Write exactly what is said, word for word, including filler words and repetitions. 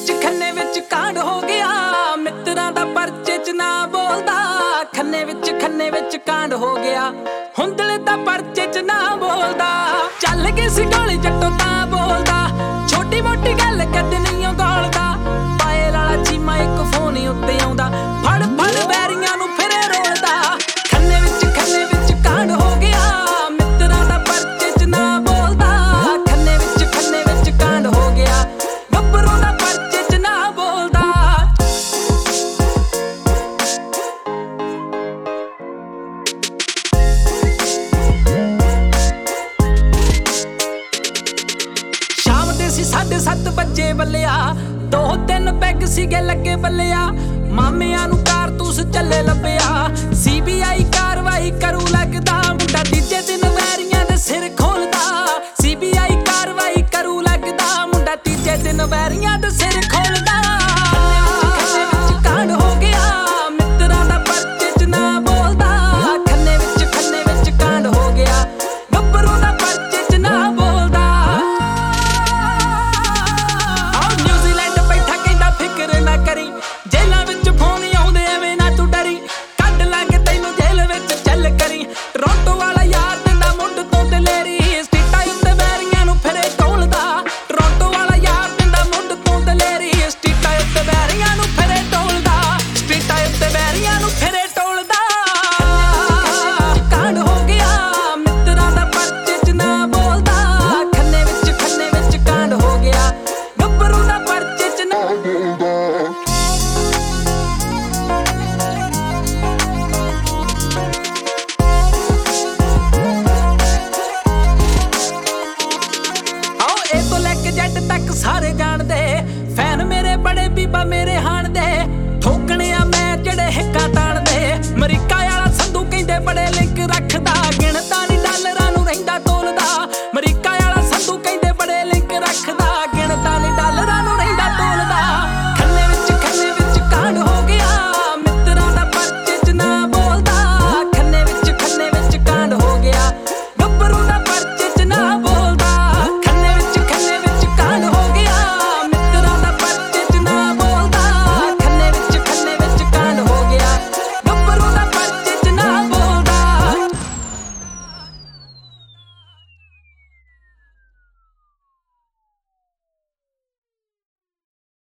ਵਿੱਚ ਖੰਨੇ ਵਿੱਚ ਕਾਂਡ ਹੋ ਗਿਆ, ਮਿੱਤਰਾਂ ਦਾ ਪਰਚੇ ਚ ਨਾ ਬੋਲਦਾ। ਖੰਨੇ ਵਿੱਚ ਖੰਨੇ ਵਿੱਚ ਕਾਂਡ ਹੋ ਗਿਆ, ਹੁੰਦਲੇ ਦਾ ਪਰਚੇ ਚ ਨਾ ਬੋਲਦਾ। ਚੱਲ ਗਈ ਸੀ ਗੋਲੀ ਜੱਟੋ ਤਾਂ ਬੋਲਦਾ, ਛੋਟੀ ਮੋਟੀ ਗੱਲ ਕਦੇ ਨਹੀਂ ਗੋਲਦਾ। ਪਾਏ ਲਾਲਾ ਚੀਮਾ ਇੱਕ ਫੋਨ ਉੱਤੇ ਆਉਂਦਾ, ਫੜ ਫੜ ਵੈਰੀਆਂ ਨੂੰ ਫਿਰੇ ਰੋਲਦਾ। ਖੰਨੇ ਵਿੱਚ ਖੰਨੇ ਵਿੱਚ ਕਾਂਡ ਹੋ ਗਿਆ, ਮਿੱਤਰਾਂ ਦਾ ਪਰਚੇ ਚ ਨਾ ਬੋਲਦਾ। ਖੰਨੇ ਵਿੱਚ ਖੰਨੇ ਵਿੱਚ ਕਾਂਡ ਹੋ ਗਿਆ, ਗੱਭਰੂ ਦਾ ਪਰਚੇ ਚ ਨਾ ਬੋਲਦਾ। ਸ਼ਾਮ ਦੇ ਸੀ ਸਾਢੇ ਸੱਤ ਵਜੇ ਬੱਲਿਆ, ਦੋ ਤਿੰਨ ਪੈਗ ਸੀਗੇ ਲੱਗੇ ਬੱਲਿਆ। ਮਾਮਿਆਂ ਨੂੰ ਕਾਰਤੂਸ ਚੱਲੇ ਲੱਭਿਆ, ਸੀ ਬੀ ਆਈ ਕਾਰਵਾਈ ਕਰੂ ਲੱਗਦਾ। ਮੁੰਡਾ